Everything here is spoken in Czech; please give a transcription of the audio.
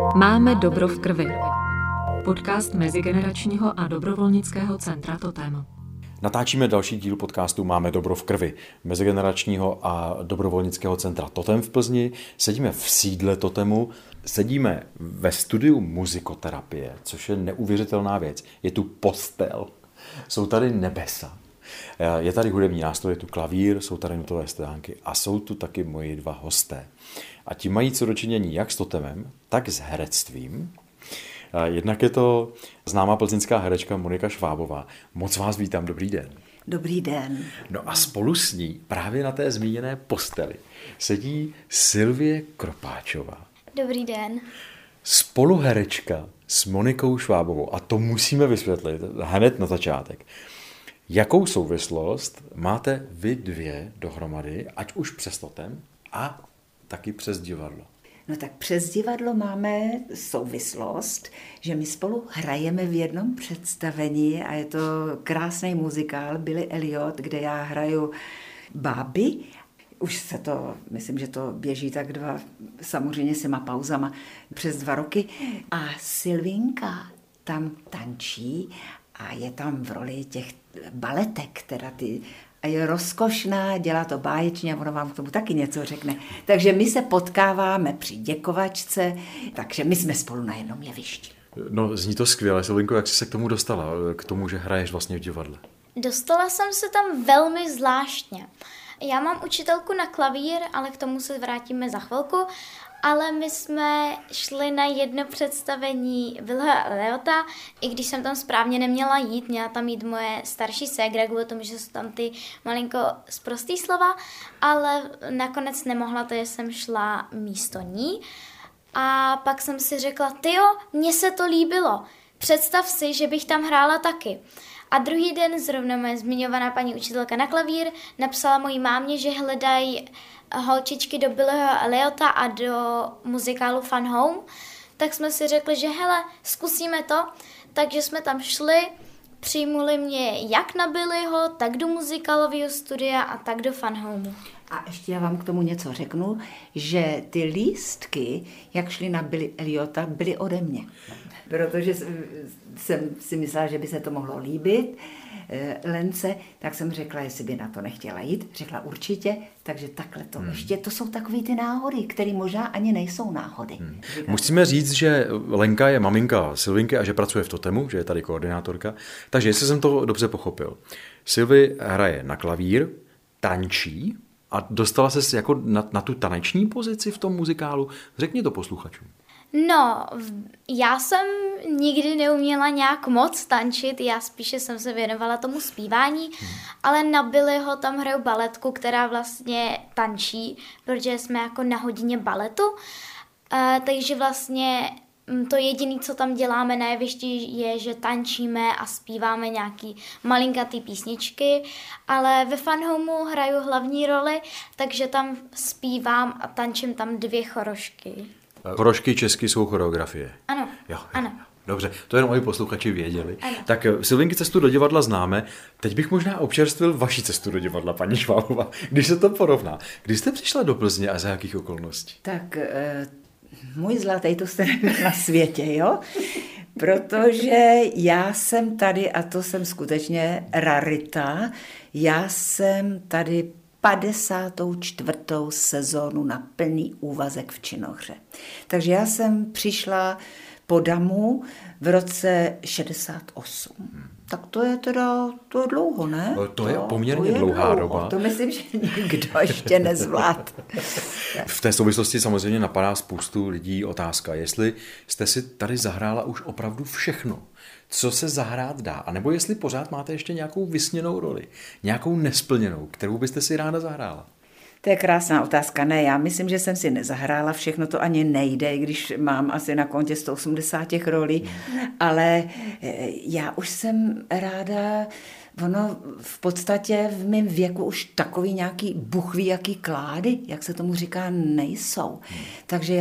Máme dobro v krvi. Podcast Mezigeneračního a dobrovolnického centra Totem. Natáčíme další díl podcastu Máme dobro v krvi, Mezigeneračního a dobrovolnického centra Totem v Plzni. Sedíme v sídle Totemu, sedíme ve studiu muzikoterapie, což je neuvěřitelná věc. Je tu postel, jsou tady nebesa, je tady hudební nástroj, je tu klavír, jsou tady notové stránky a jsou tu taky moji dva hosté. A ti mají co dočinění jak s Totemem, tak s herectvím. Jednak je to známá plzeňská herečka Monika Švábová. Moc vás vítám, dobrý den. Dobrý den. No a spolu s ní právě na té zmíněné posteli sedí Sylvie Kropáčová. Dobrý den. Spoluherečka s Monikou Švábovou. A to musíme vysvětlit hned na začátek. Jakou souvislost máte vy dvě dohromady, ať už přes Totem a taky přes divadlo? No tak přes divadlo máme souvislost, že my spolu hrajeme v jednom představení a je to krásný muzikál Billy Elliot, kde já hraju báby. Už se to, myslím, že to běží tak samozřejmě s těma pauzama, přes 2 roky. A Sylvinka tam tančí a je tam v roli těch baletek, a je rozkošná, dělá to báječně a ona vám k tomu taky něco řekne. Takže my se potkáváme při děkovačce, takže my jsme spolu na jednom jevišti. No, zní to skvěle. Sylvinko, jak jsi se k tomu dostala? K tomu, že hraješ vlastně v divadle? Dostala jsem se tam velmi zvláštně. Já mám učitelku na klavír, ale k tomu se vrátíme za chvilku. Ale my jsme šli na jedno představení Billa Elliota, i když jsem tam správně neměla jít, měla tam jít moje starší ségra, kvůli tomu, že jsou tam ty malinko sprostý slova, ale nakonec nemohla, takže jsem šla místo ní. A pak jsem si řekla, tyjo, mně se to líbilo, představ si, že bych tam hrála taky. A druhý den zrovna moje zmiňovaná paní učitelka na klavír napsala mojí mámě, že hledají holčičky do Billyho Elliota a do muzikálu Fun Home, tak jsme si řekli, že hele, zkusíme to, takže jsme tam šli, přijmuli mě jak na Billyho, tak do muzikálového studia a tak do Fun Homeu. A ještě já vám k tomu něco řeknu, že ty lístky, jak šly na Billy Elliota, byly ode mě. Protože jsem si myslela, že by se to mohlo líbit Lence, tak jsem řekla, jestli by na to nechtěla jít. Řekla určitě, takže takhle to ještě. To jsou takový ty náhody, které možná ani nejsou náhody. Musíme říct, že Lenka je maminka Sylvinky a že pracuje v Totemu, že je tady koordinátorka. Takže jestli jsem to dobře pochopil, Sylvie hraje na klavír, tančí a dostala ses jako na tu taneční pozici v tom muzikálu. Řekni to posluchačům. No, já jsem nikdy neuměla nějak moc tančit, já spíše jsem se věnovala tomu zpívání, ale na Billyho tam hraju baletku, která vlastně tančí, protože jsme jako na hodině baletu, takže vlastně to jediné, co tam děláme na jevišti, je, že tančíme a zpíváme nějaký malinkatý písničky, ale ve Fun Homeu hraju hlavní roli, takže tam zpívám a tančím tam 2 chorošky. Chorošky česky jsou choreografie. Ano, jo. ano. Dobře, to jenom moji posluchači věděli. Ano. Tak Sylvinky cestu do divadla známe. Teď bych možná občerstvil vaši cestu do divadla, paní Švábová, když se to porovná. Kdy jste přišla do Plzně a za jakých okolností? Tak můj zlatý, to jste nebyl na světě, jo? Protože já jsem tady, a to jsem skutečně rarita, já jsem tady 54. sezónu na plný úvazek v činohře. Takže já jsem přišla po Damu v roce 68. Tak to je dlouho, ne? To je poměrně dlouhá doba. To myslím, že nikdo ještě nezvlád. V té souvislosti samozřejmě napadá spoustu lidí otázka, jestli jste si tady zahrála už opravdu všechno, co se zahrát dá, anebo jestli pořád máte ještě nějakou vysněnou roli, nějakou nesplněnou, kterou byste si ráda zahrála. To je krásná otázka. Ne, já myslím, že jsem si nezahrála všechno, to ani nejde, když mám asi na kontě 180 těch rolí, ale já už jsem ráda, ono v podstatě v mém věku už takový nějaký buchví, jaký klády, jak se tomu říká, nejsou. Takže